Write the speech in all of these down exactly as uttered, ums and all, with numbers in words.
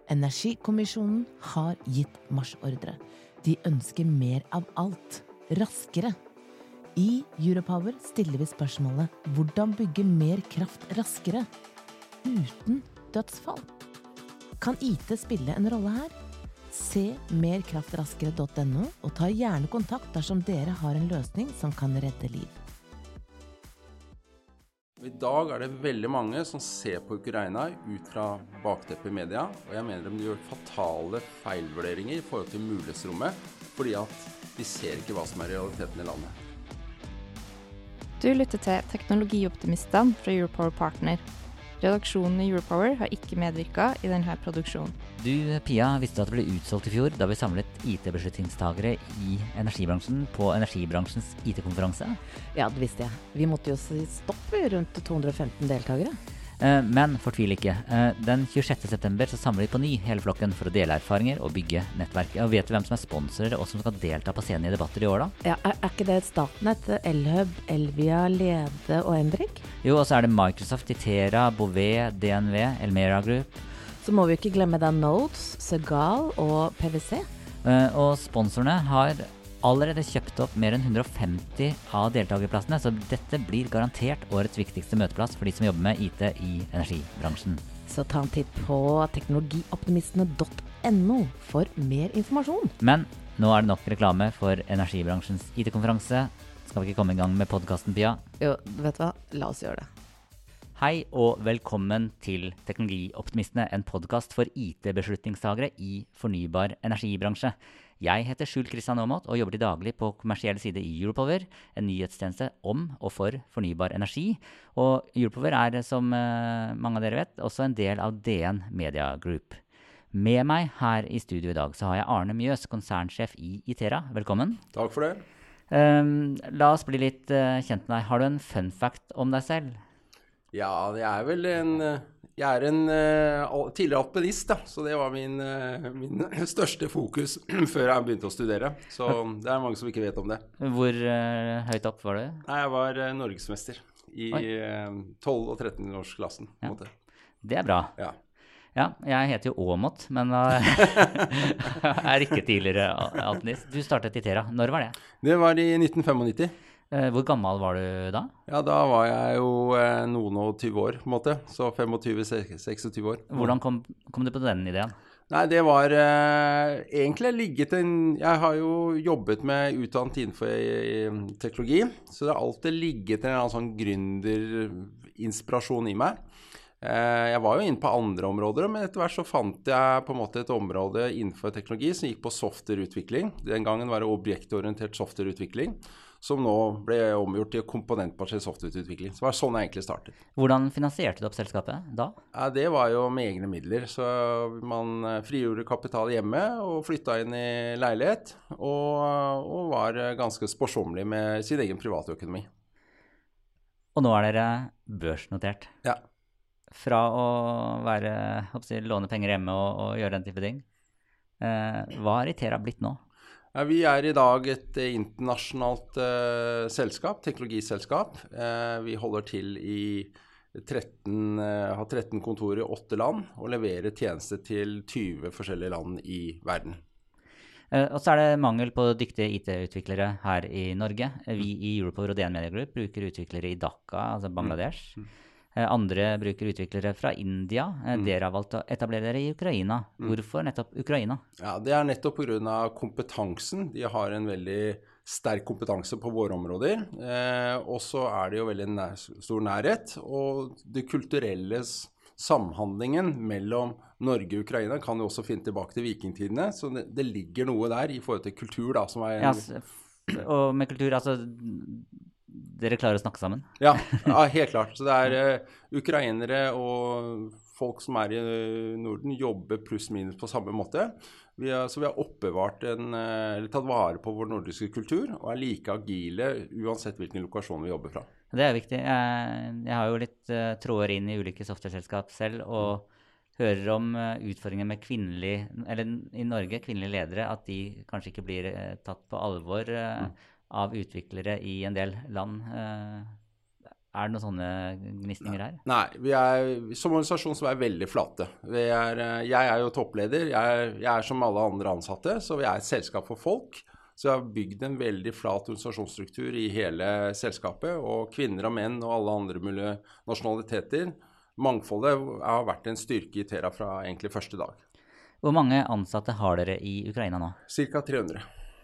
Energikommisjonen har gitt marsjordre. De ønsker mer av alt, raskere. I Europower stiller vi spørsmålet hvordan bygge mer kraft raskere, uten dødsfall. Kan I T spille en rolle her? Se mer kraft raskere punktum no og ta gjerne kontakt dersom dere har en løsning som kan redde liv. I dag er det veldig mange som ser på Ukraina ut fra bakteppet i media, og jeg mener de gjør fatale feilvurderinger I forhold til mulighetsrommet, fordi at de ser ikke hva som er realiteten I landet. Du lytter til Teknologioptimistene fra Europower Partner. Redaksjonen I Europower har ikke medvirket I denne produksjonen. Du, Pia, visste at det ble utsolgt I fjor da vi samlet I T-beslutningstagere I energibransjen på energibransjens I T-konferanse. Ja, det visste jeg. Vi måtte jo si stopp rundt to hundre og femten deltakere. Eh, men fortvil ikke. Eh, den tjuesjette september så samler vi på ny hele flokken for å dele erfaringer og bygge nettverk. Og vet du hvem som er sponsorer og som skal delta på scenen I debatter I år da? Ja, er, er ikke det Statnett, Elhub, Elvia, Lede og Enbrik? Jo, og så er det Microsoft, Itera, Bouvet, D N V, Elmera Group. Så må vi ikke glemme da Nodes, Segal og P V C. Eh, og sponsorene har allerede kjøpt opp mer enn hundre og femti av deltagerplassene, så dette blir garantert årets viktigste møteplass for de som jobber med I T I energibransjen. Så ta en titt på teknologioptimistene punktum no for mer informasjon. Men nå er det nok reklame for energibransjens I T-konferanse. Skal vi ikke komme I gang med podcasten, Pia? Jo, vet du hva? La oss gjøre det. Hei og velkommen til Teknologioptimistene, en podcast for I T-beslutningstagere I fornybar energibransje. Jeg heter Skjul Kristian Aamodt og jobber til daglig på kommersielle side I Europower, en nyhetstjeneste om og for fornybar energi. Og Europower er, som uh, mange av dere vet, også en del av D N Media Group. Med meg her I studio I dag så har jeg Arne Mjøs, konsernsjef I Itera. Velkommen. Takk for det. Um, la oss bli litt uh, kjent med deg. Har du en fun fact om deg selv? Ja, det er vel en... Jeg er en uh, tidligere alpinist, da, så det var min, uh, min største fokus før jeg begynte å studere. Så det er mange som ikke vet om det. Hvor uh, høyt opp var du? Nei, jeg var uh, norgesmester I uh, tolv og tretten årsklassen. Ja. Måte. Det er bra. Ja. Ja, jeg heter jo Aamodt, men uh, er ikke tidligere alpinist. Du startet I Itera. Når var det? Det var I nitten femognitti. Uh, hvor gammel var du da? Ja, da var jeg jo eh, noen og tyve år, på en måte. Så femogtyve til seksogtyve år. Hvordan kom, kom du på den ideen? Nei, det var eh, egentlig ligget en... Jeg har jo jobbet med utdannet innenfor eh, teknologi, så det har alltid ligget en eller annen sånn gründerinspirasjon I meg. Eh, jeg var jo inne på andre områder, men etter hvert så fant jeg på en måte et område innenfor teknologi som gikk på softwareutvikling. Den gangen var det objektorientert softwareutvikling, som nå ble omgjort til komponentbasert softwareutvikling. Så det var sånn jeg egentlig startet. Hvordan finansierte du opp selskapet da? Ja, det var jo med egne midler. Så man frigjorde kapital hjemme og flyttet inn I leilighet, og, og var ganske sparsommelig med sin egen private økonomi. Og nå er dere børsnotert. Ja. Fra å være, håper jeg, låne penger hjemme og, og gjøre den type ting. Eh, hva har Itera blitt nå? Ja, vi er I dag et eh, internasjonalt eh, selskap, teknologiselskap. Eh, vi holder til I tretten, eh, har tretten kontorer I åtte land og leverer tjenester til tyve forskjellige land I verden. Eh, og så er det mangel på dyktige I T-utviklere her I Norge. Vi I Europower og D N Media Group bruker utviklere I Dhaka, altså Bangladesh. Mm. Eh, andre bruker utviklere fra India. Eh, mm. Dere har valgt å etablere dere I Ukraina. Hvorfor nettopp Ukraina? Ja, det er nettopp på grunn av kompetansen. De har en veldig sterk kompetanse på våre områder. Eh, og så er det jo veldig nær, stor nærhet. Og det kulturelle samhandlingen mellom Norge og Ukraina kan jo også finne tilbake til vikingtidene. Så det, det ligger noe der I forhold til kultur da, som er... En... Ja, og med kultur, altså... Dere klarer å snakke sammen? Ja, ja helt klart. Så det er uh, ukrainere og folk som er I Norden jobber pluss minus på samme måte. Vi har, så vi har oppbevart en, eller tatt vare på vår nordiske kultur og er like agile uansett hvilken lokasjon vi jobber fra. Det er viktig. Jeg, jeg har jo litt uh, tråder inn I ulike softwareselskap selv, og hører om uh, utfordringer med kvinnelige, eller I Norge, kvinnelige ledere, at de kanskje ikke blir uh, tatt på alvor uh, mm. av utviklere I en del land. Er det noen sånne gnisninger her? Nei, vi er som organisasjon som er veldig flate. Vi er, jeg er jo toppleder, jeg er, jeg er som alle andre ansatte, så vi er et selskap for folk. Så vi har bygd en veldig flat organisasjonsstruktur i hele selskapet, og kvinner og menn og alle andre mulige nasjonaliteter. Mangfoldet har vært en styrke i Itera fra egentlig første dag. Hvor mange ansatte har dere i Ukraina nå? Cirka tre hundre.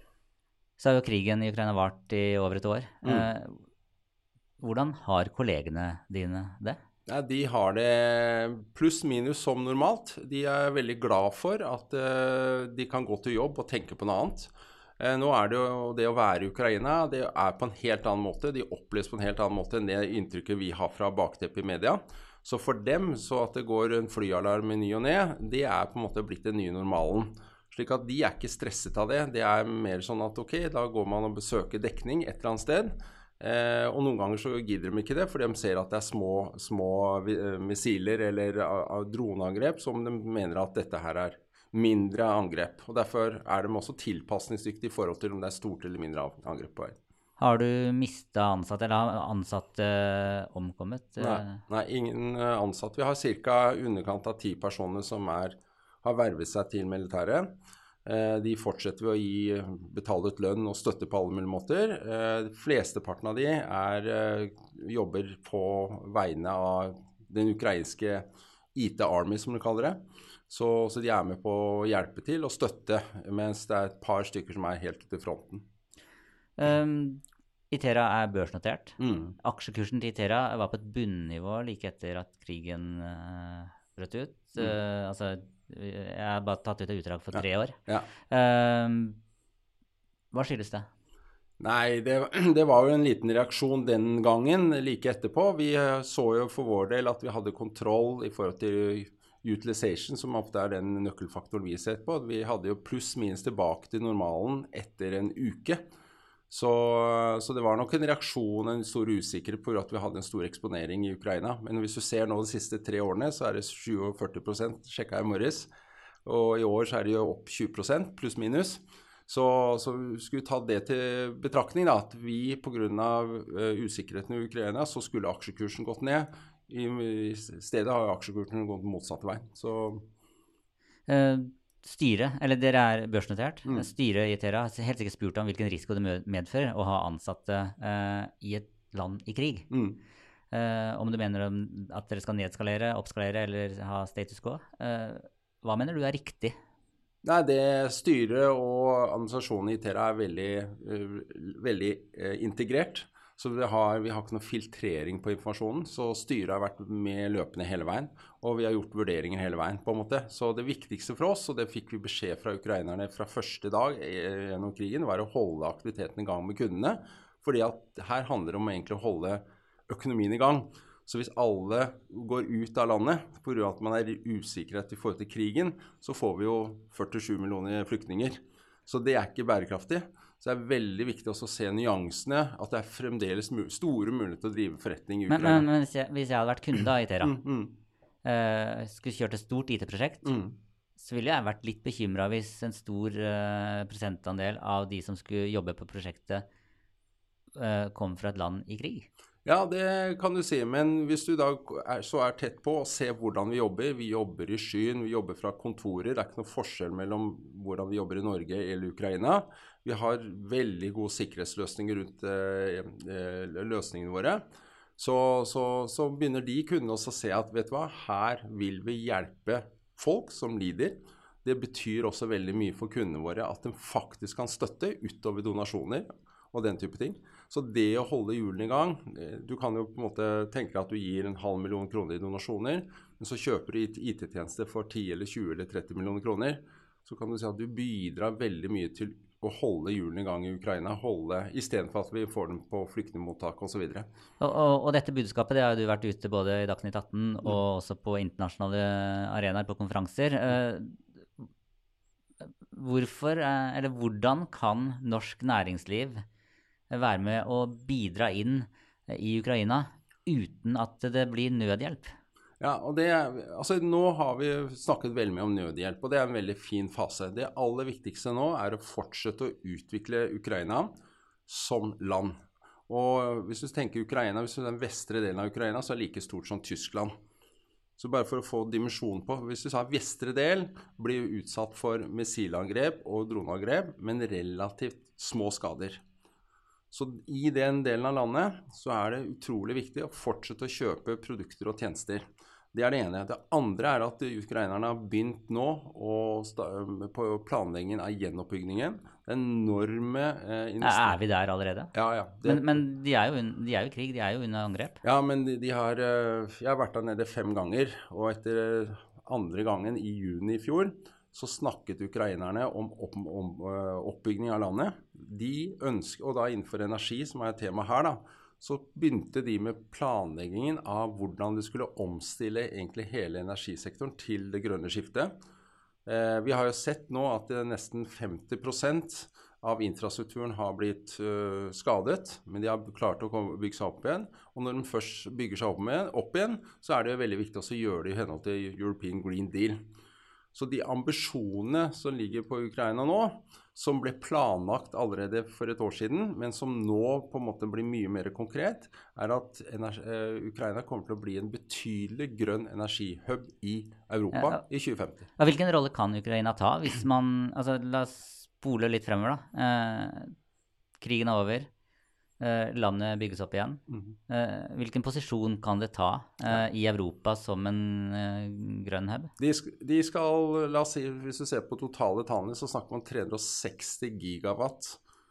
Så har jo krigen i Ukraina vart i over et år. Mm. Eh, Hvordan har kollegene dine det? Ja, de har det pluss minus som normalt. De er veldig glad for at uh, de kan gå til jobb og tenke på noe annet. Uh, nå er det jo det å være i Ukraina, det er på en helt annen måte. De oppleves på en helt annen måte enn det inntrykket vi har fra bakteppet i media. Så for dem, så at det går en flyalarm i ny og ned, det er på en måte blitt den nye normalen. Slik at de er ikke stresset av det. Det er mer sånn at ok, da går man og besøker dekning et eller annet sted. Eh, og noen ganger så gidder de ikke det, for de ser at det er små, små missiler eller uh, droneangrep som de mener at dette her er mindre angrep. Og derfor er de også tilpasningsdyktige i forhold til om det er stort eller mindre angrep på vei. Har du mistet ansatte, eller har ansatte uh, omkommet? Nei, nei, ingen uh, ansatte. Vi har cirka underkant av ti personer som er, har vervet seg til militæret. De fortsetter ved å gi betalet lønn og støtte på alle mulige måter. De fleste parten av de er, jobber på vegne av den ukrainske I T-army, som de kaller det. Så, så de er med på å hjelpe til og støtte, mens det er et par stykker som er helt ute i fronten. Um, Itera er børsnotert. Mm. Aksjekursen til Itera var på et bunnivå like etter at krigen uh, brøt ut. Mm. Uh, altså... Jeg har bare tatt ut et utdrag for tre ja. år. Ja. Um, hva skyldes det? Nei, det, det var jo en liten reaksjon den gangen, like etterpå. Vi så jo for vår del at vi hadde kontroll i forhold til utilization, som ofte er den nøkkelfaktoren vi ser på. Vi hadde jo pluss minus tilbake til normalen etter en uke. Så, så det var nok en reaksjon, en stor usikkerhet på at vi hadde en stor eksponering i Ukraina. Men hvis du ser nå de siste tre årene, så er det syttisju prosent sjekket i morges. Og i år så er det jo opp tjue prosent, pluss minus. Så, så skulle vi ta det til betraktning da, at vi på grunn av uh, usikkerheten i Ukraina, så skulle aksjekursen gått ned. I, i stedet har aksjekursen gått motsatte vei. Så... Uh. Styret, eller dere er børsnotert, mm. styret i Itera har helt sikkert spurt om hvilken risiko det medfører å ha ansatte uh, i et land i krig. Mm. Uh, om du mener at dere skal nedskalere, oppskalere eller ha status quo. Uh, hva mener du er riktig? Nei, det styret og administrasjonen i Itera er veldig, uh, veldig uh, integrert. Så vi har, vi har ikke noe filtrering på informasjonen, så styret har vært med løpende hele veien, og vi har gjort vurderinger hele veien på en måte. Så det viktigste for oss, og det fikk vi beskjed fra ukrainerne fra første dag gjennom krigen, var å holde aktiviteten i gang med kundene, fordi at her handler det om egentlig å holde økonomien i gang. Så hvis alle går ut av landet, på grunn av at man er usikkerhet i forhold til krigen, så får vi jo førtisju millioner flyktninger. Så det er ikke bærekraftig. Så det er veldig viktig også å se nyansene, at det er fremdeles mul- store muligheter til å drive forretning i Ukraina. Men, men, men hvis, jeg, hvis jeg hadde vært kunde da i Itera, Mm, mm, uh, skulle kjørt et stort I T-prosjekt, mm. så ville jeg vært litt bekymret hvis en stor uh, prosentandel av de som skulle jobbe på prosjektet uh, kom fra et land i krig. Ja, det kan du si, men hvis du da er, så er tett på og ser hvordan vi jobber, vi jobber i skyen, vi jobber fra kontorer, det er ikke noe forskjell mellom hvordan vi jobber i Norge eller Ukraina. Vi har veldig gode sikkerhetsløsninger rundt eh, eh, løsningene våre. Så, så, så begynner de kundene også å se at, vet du hva, her vil vi hjelpe folk som lider. Det betyr også veldig mye for kundene våre at de faktisk kan støtte utover donasjoner og den type ting. Så det å holde hjulene i gang, du kan jo på en måte tenke at du gir en halv million kroner i donasjoner, men så kjøper du I T-tjenester for ti eller tjue eller tretti millioner kroner, så kan du si at du bidrar veldig mye til å holde hjulene i gang i Ukraina, holde, i stedet for at vi får dem på flyktningmottak og så videre. Og, og, og dette budskapet, det har jo du vært ute både i Dagsnytt atten mm. og også på internasjonale arenaer, på konferanser. Mm. Hvorfor, eller hvordan kan norsk næringsliv være med å bidra inn i Ukraina uten at det blir nødhjelp? Ja, og det, altså nå har vi snakket veldig mye om nødhjelp, og det er en veldig fin fase. Det aller viktigste nå er å fortsette å utvikle Ukraina som land. Og hvis du tenker Ukraina, hvis du er den vestre delen av Ukraina, så er det like stort som Tyskland. Så bare for å få dimensjon på, hvis du sa vestre del blir utsatt for missilangrep og droneangrep, men relativt små skader. Så i den delen av landet så er det utrolig viktig å fortsette å kjøpe produkter og tjenester. Det er det ene. Det andre er at ukrainerne har begynt nå å på planleggingen av gjenoppbyggingen. Det er enorme eh, investeringer. Er vi der allerede? Ja, ja. Det, men men de, er jo, de er jo i krig, de er jo under angrep. Ja, men de, de har Jeg har vært der nede fem ganger, og etter andre gangen i juni i fjor så snakket ukrainerne om, opp, om oppbygging av landet. De ønsker, og da innenfor energi, som er et tema her, da, så begynte de med planleggingen av hvordan de skulle omstille egentlig hele energisektoren til det grønne skiftet. Eh, vi har jo sett nå at det nesten femti prosent av infrastrukturen har blitt uh, skadet, men de har klart å komme, bygge seg opp igjen. Og når de først bygger seg opp, med, opp igjen, så er det jo veldig viktig å gjøre det i henhold til European Green Deal. Så de ambisjonene som ligger på Ukraina nå, som ble planlagt allerede for et år siden, men som nå på en måte blir mye mer konkret, er at energi, uh, Ukraina kommer til å bli en betydelig grønn energihub i Europa ja, i tjue femti. Hvilken rolle kan Ukraina ta hvis man, altså la oss spole litt fremover da, eh, krigen er over, eh, landet bygges opp igjen. Mm-hmm. eh, hvilken posisjon kan det ta eh, i Europa som en eh, grønn hub? De, de skal, la oss si, hvis du ser på totale tallene, så snakker man tre hundre og seksti gigawatt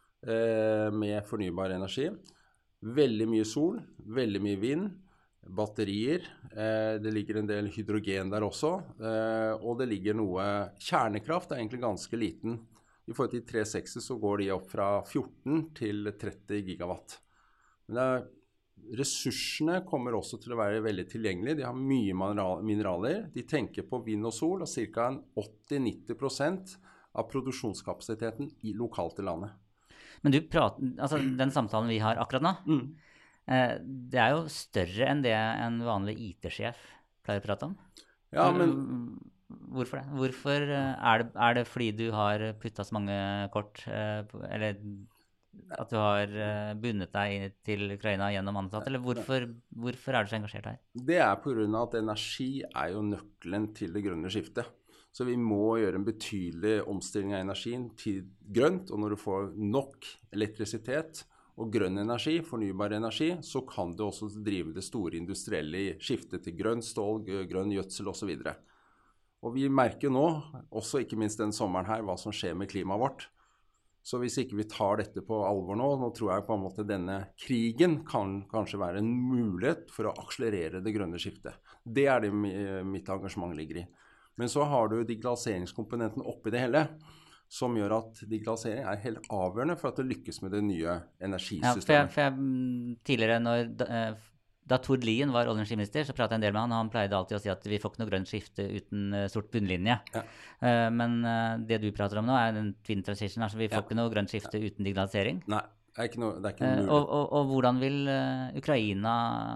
eh, med fornybar energi. Veldig mye sol, veldig mye vind, batterier, eh, det ligger en del hydrogen der også, eh, og det ligger noe kjernekraft, er egentlig ganske liten. I forhold til tre hundre og seksti så går de opp fra fjorten til tretti gigawatt. Men er, ressursene kommer også til å være veldig tilgjengelige. De har mye mineraler. De tenker på vind og sol, og ca. åtti til nitti prosent av produksjonskapasiteten i lokalt i landet. Men du prater, altså den samtalen vi har akkurat nå, mm. eh, det er jo større enn det en vanlig I T-sjef pleier å prate om. Ja, men... Hvorfor det? Hvorfor er det, er det fordi du har puttet så mange kort, eller at du har bundet deg til Ukraina gjennom ansatte, eller hvorfor, hvorfor er du så engasjert her? Det er på grunn av at energi er jo nøkkelen til det grønne skiftet. Så vi må gjøre en betydelig omstilling av energien til grønt, og når du får nok elektrisitet og grønn energi, fornybar energi, så kan du også drive det store industrielle skiftet til grønn stål, grønn gjødsel og så videre. Og vi merker nå, også ikke minst den sommeren her, hva som skjer med klimaet vårt. Så hvis ikke vi tar dette på alvor nå, nå tror jeg på en måte denne krigen kan kanskje være en mulighet for å akselerere det grønne skiftet. Det er det mitt engasjement ligger i. Men så har du digitaliseringskomponenten oppi det hele, som gjør at digitalisering er helt avgjørende for at det lykkes med det nye energisystemet. Ja, for jeg, for jeg tidligere når... Da Tord Lien var olje- og energiminister, så pratet jeg en del med han, og han pleide alltid å si at vi får ikke noe grønt skifte uten uh, sort bunnlinje. Ja. Uh, men uh, det du prater om nå er en twin transition, altså vi får ja. ikke noe grønt skifte ja. uten digitalisering. Nei, det er ikke noe, det er ikke noe mulig. Uh, og, og, og hvordan vil uh, Ukraina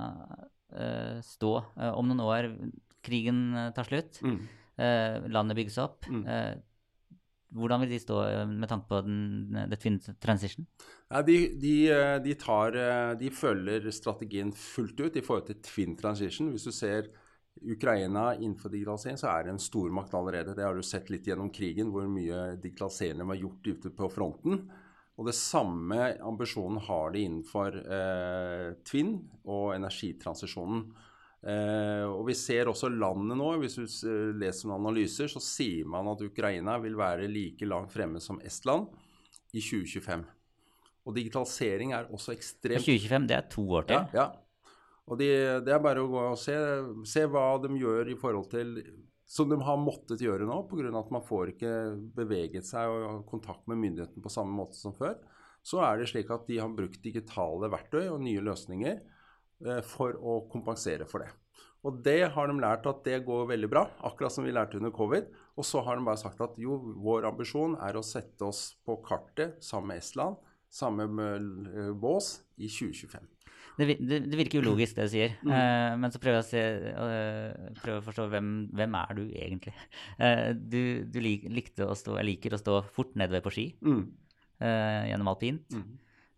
uh, stå uh, om noen år? Krigen uh, tar slutt, mm. uh, landet bygges opp. Mm. Uh, Hvordan vil de stå med tanke på den, the twin transition? Ja, de, de, de, tar, de følger strategien fullt ut i forhold til twin transition. Hvis du ser Ukraina innenfor digitalisering, så er det en stormakt allerede. Det har du sett litt gjennom krigen, hvor mye digitalisering var gjort ute på fronten. Og det samme ambisjonen har de innenfor eh, twin og energitransisjonen. Uh, og vi ser også landet nå, hvis du uh, leser noen analyser, så sier man at Ukraina vil være like langt fremme som Estland i tjue tjuefem. Og digitalisering er også ekstremt... tjue tjuefem, det er to år til. Ja, ja. Og de, det er bare å gå og se, se hva de gjør i forhold til, som de har måttet gjøre nå, på grunn av at man får ikke beveget seg og ha kontakt med myndigheten på samme måte som før. Så er det slik at de har brukt digitale verktøy og nye løsninger for å kompensere for det. Og det har de lært at det går veldig bra, akkurat som vi lærte under covid. Og så har de bare sagt at jo, vår ambisjon er å sette oss på kartet sammen med Estland, sammen med bås i tjue tjuefem. Det, det, det virker ulogisk det du sier, mm. uh, men så prøver jeg å, se, uh, prøver å forstå hvem, hvem er du egentlig. Uh, du du lik, likte å stå, jeg liker å stå fort nedover på ski, mm. uh, gjennom alpint. Mm.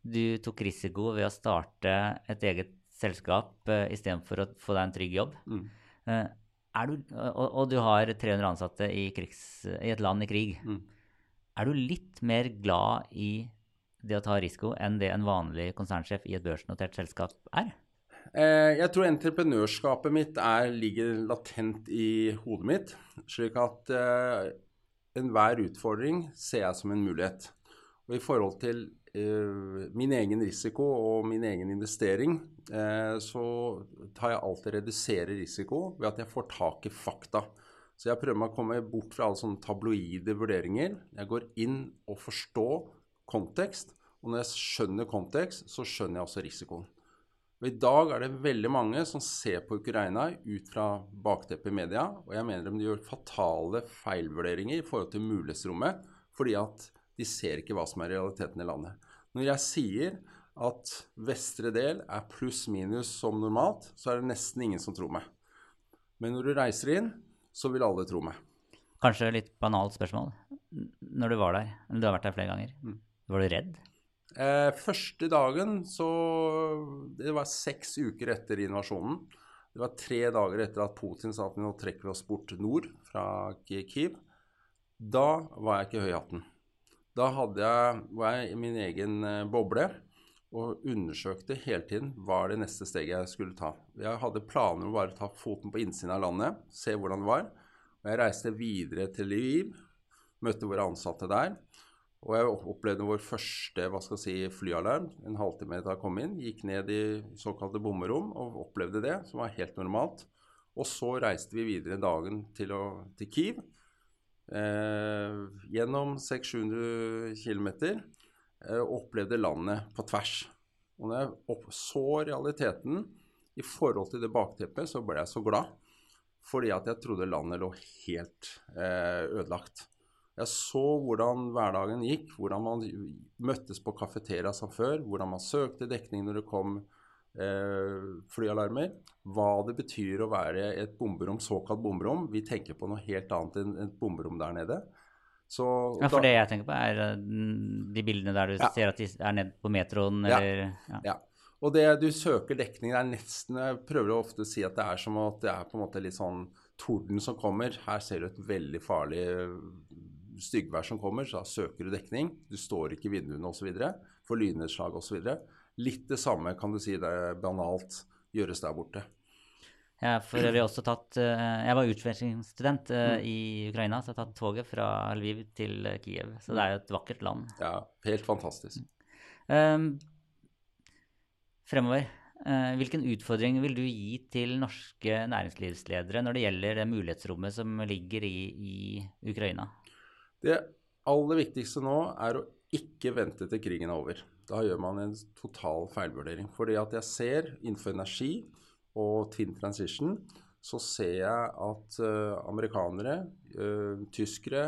du tok risiko ved å starte et eget selskap uh, i stedet for å få deg en trygg jobb. Mm. Uh, er du, og, og du har tre hundre ansatte i, krigs, i et land i krig. Mm. Er du litt mer glad i det å ta risiko enn det en vanlig konsernsjef i et børsnotert selskap er? Eh, jeg tror entreprenørskapet mitt er, ligger latent i hodet mitt, slik at eh, enhver utfordring ser jeg som en mulighet. Og i forhold til eh, min egen risiko og min egen investering, eh, så tar jeg alltid redusere risiko ved at jeg får tak i fakta. Så jeg prøver meg å komme bort fra alle sånne tabloide vurderinger. Jeg går inn og forstår kontekst, og når jeg skjønner kontekst, så skjønner jeg også risikoen. Og i dag er det veldig mange som ser på Ukraina ut fra bakteppet i media, og jeg mener de gjør fatale feilvurderinger i forhold til mulighetsrommet, fordi at de ser ikke hva som er realiteten i landet. Når jeg sier at vestre del er pluss minus som normalt, så er det nesten ingen som tror meg. Men når du reiser inn, så vil alle tro meg. Kanskje litt banalt spørsmål. Når du var der, eller du har vært der flere ganger, mm. var du redd? Eh, første dagen, så det var seks uker etter invasjonen. Det var tre dager etter at Putin sa at nå trekker vi oss bort nord fra Kiev. Da var jeg ikke høy i hatten. Da hadde jeg, var jeg i min egen eh, boble og undersøkte hele tiden hva det neste steget jeg skulle ta. Jeg hadde planer om bare å ta foten på innsiden av landet, se hvordan det var. Og jeg reiste videre til Lviv, møtte våre ansatte der, og jeg opplevde vår første, hva skal jeg si, flyalarm, en halvtime etter jeg kom inn, gikk ned i såkalte bomberom og opplevde det, som var helt normalt. Og så reiste vi videre dagen til, å, til Kiev, eh, gjennom seks til sju hundre kilometer, og opplevde landet på tvers. Og når jeg så realiteten i forhold til det bakteppet, så ble jeg så glad, fordi at jeg trodde landet lå helt eh, ødelagt. Jeg så hvordan hverdagen gikk, hvordan man møttes på kafeteria som før, hvordan man søkte dekning når det kom eh, flyalarmer, hva det betyr å være et bomberom, såkalt bomberom. Vi tenker på noe helt annet enn et bomberom der nede. Så, ja, for da, det jeg tenker på er de bildene der du ja. ser at de er ned på metroen, ja. eller... Ja. ja. Og det du søker dekning, det er nesten, jeg prøver ofte å si at det er som at det er på en måte litt sånn torden som kommer. Her ser du et veldig farlig styggvær som kommer, så da søker du dekning. Du står ikke i vinduene og så videre, for lynnedslag og så videre. Litt det samme kan du si det er banalt gjøres der borte. Ja, for vi har også tatt, jeg var utvekslingsstudent mm. i Ukraina, så jeg har tatt toget fra Lviv til Kiev, så det er jo et vakkert land. Ja, helt fantastisk. Um, fremover, uh, hvilken utfordring vil du gi til norske næringslivsledere når det gjelder det mulighetsrommet som ligger i, i Ukraina? Det aller viktigste nå er å ikke vente til krigen er over. Da gjør man en total feilvurdering, fordi at jeg ser innenfor energi, og Twin Transition, så ser jeg at uh, amerikanere, uh, tyskere,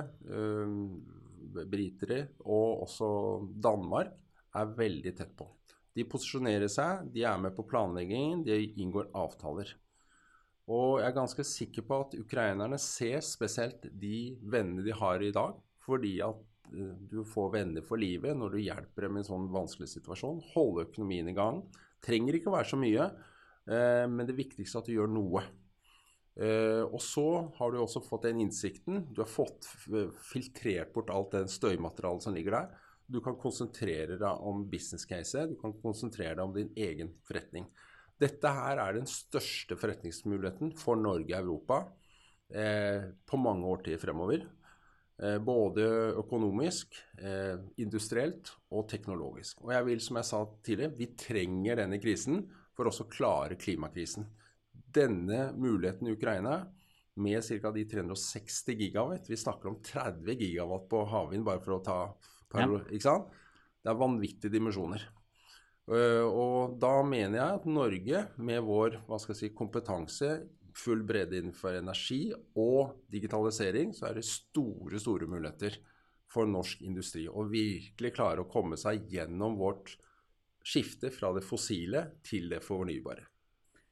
uh, britere og også Danmark er veldig tett på. De posisjonerer seg, de er med på planleggingen, de inngår avtaler. Og jeg er ganske sikker på at ukrainerne ser spesielt de vennene de har i dag, fordi at uh, du får venner for livet når du hjelper dem i en sånn vanskelig situasjon, holder økonomien i gang, trenger ikke å være så mye, Uh, men det viktigste er at du gjør noe. Uh, og så har du også fått den innsikten. Du har fått filtrert bort alt det støymaterialet som ligger der. Du kan konsentrere deg om business case, du kan konsentrere deg om din egen forretning. Dette her er den største forretningsmuligheten for Norge og Europa uh, på mange årtier fremover. Uh, både økonomisk, uh, industrielt og teknologisk. Og jeg vil, som jeg sa tidligere, vi trenger denne krisen for også å klare klimakrisen. Denne muligheten i Ukraina, med ca. de tre hundre og seksti gigawatt, vi snakker om tretti gigawatt på havvind, bare for å ta, ta ja. Ikke sant? Det er vanvittige dimensjoner. Uh, og da mener jeg at Norge, med vår hva skal jeg si, kompetanse, full bredde innenfor energi og digitalisering, så er det store, store muligheter for norsk industri. Og virkelig klare å komme seg gjennom vårt skifte fra det fossile til det fornybare.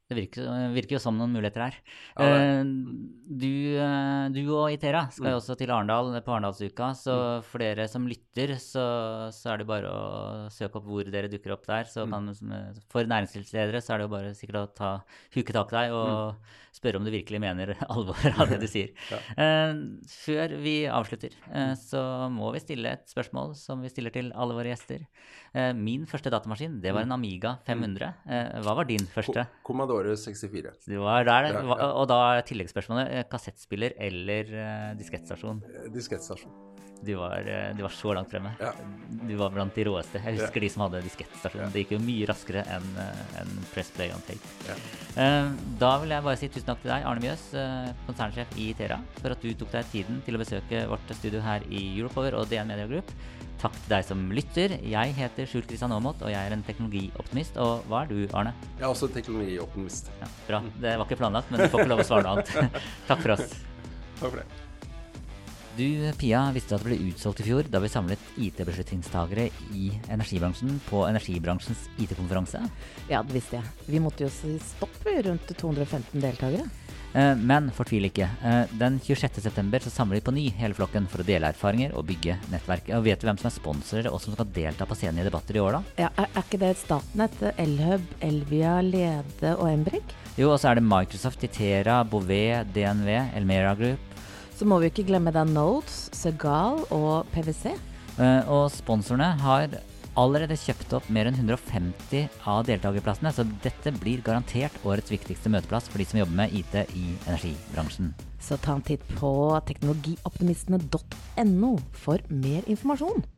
Det virker, virker jo som noen muligheter her. Ja, Eh, du, eh, du og Itera skal jo Mm. også til Arendal på Arendalsuka, så Mm. for dere som lytter, så, så er det bare å søke opp hvor dere dukker opp der. Så Mm. kan, for næringslivsledere så er det jo bare sikkert å ta, huke tak i deg og spørre om du virkelig mener alvor av det du sier. Ja. Eh, før vi avslutter, eh, så må vi stille et spørsmål som vi stiller til alle våre gjester. Eh, min første datamaskin, det var en Amiga fem hundre. Eh, hva var din første? Co- Commodore sekstifire. Du var der, Ja, hva- ja. og da er tilleggsspørsmålet eh, kassettspiller eller eh, diskettstasjon. Eh, Diskettstasjon. Du var, eh, du var så langt fremme. Ja. Du var blant de råeste. Jeg husker Ja. de som hadde diskettstasjon. Ja. Det gikk jo mye raskere enn eh, enn press play on tape. Ja. Eh, da vil jeg bare si tusen takk til deg, Arne Mjøs, eh, konsernsjef i Itera, for at du tok deg tiden til å besøke vårt studio her i Europower og D N Media Group. Takk til deg som lytter. Jeg heter Skjul Kristian Aamodt, og jeg er en teknologioptimist. Og hva er du, Arne? Jeg er også teknologioptimist. Ja, bra. Det var ikke planlagt, men du får ikke lov å svare noe annet. Takk for oss. Takk for det. Du, Pia, visste at det ble utsolgt i fjor da vi samlet I T-beslutningstagere i energibransjen på energibransjens I T-konferanse. Ja, det visste jeg. Vi måtte jo si stopp rundt to hundre og femten deltakere. Eh, Men fortvil ikke. Eh, Den tjuesjette september så samler vi på ny hele flokken for å dele erfaringer og bygge nettverk. Og vet du hvem som er sponsorer og som skal delta på scenen i debatter i år, da? Ja, er, er ikke det Statnett, Elhub, Elvia, Lede og Embrik? Jo, og så er det Microsoft, Itera, Bouvet, D N V, Elmera Group. Så må vi ikke glemme da Nodes, Segal og P V C. Eh, Og sponsorene har allerede kjøpt opp mer enn hundre og femti av deltakerplassene, så dette blir garantert årets viktigste møteplass for de som jobber med I T i energibransjen. Så ta en titt på teknologioptimistene punktum no for mer informasjon.